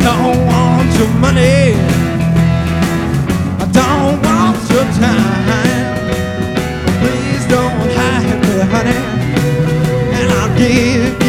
don't want your money, I don't want your time. Please don't hide me, honey, and I'll give you